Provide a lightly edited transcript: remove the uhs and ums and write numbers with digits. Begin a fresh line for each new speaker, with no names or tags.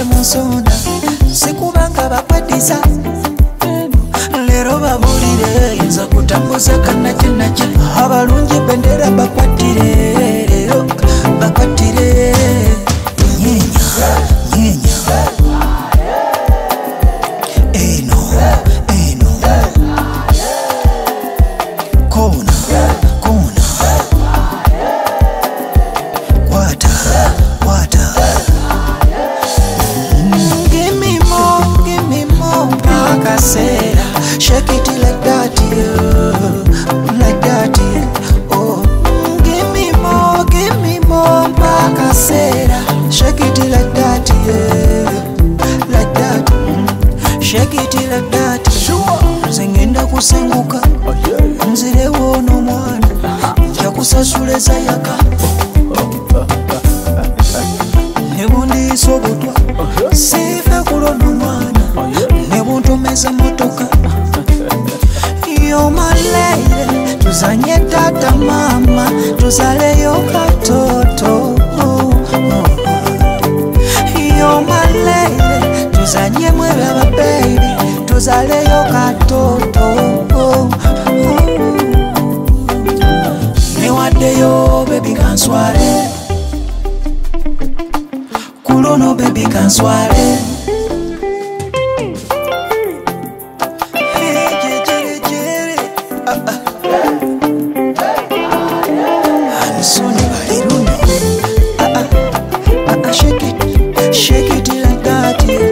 musonda sikubanga bakwatiza lero babulire nza kutambuza kanakinaje abalungi bendera bakwatire lero bakwatire nyenya nyenya eno eno kona kona wata wata give me more Pakasera shake it like that like that oh give me more Pakasera shake it like that like that shake it like that zengenda kusenguka nzire wono mwana yakusasule zayaka nebundi sobotwa sifa kulono mwana nebuntomeza motoka yo malele tuzanye tata mama tuzaleyo katoto yo malele tuzanye mwewe aba baby tuzaleyo katoto newadeyo baby kanswale kulono baby kanswale shake it like that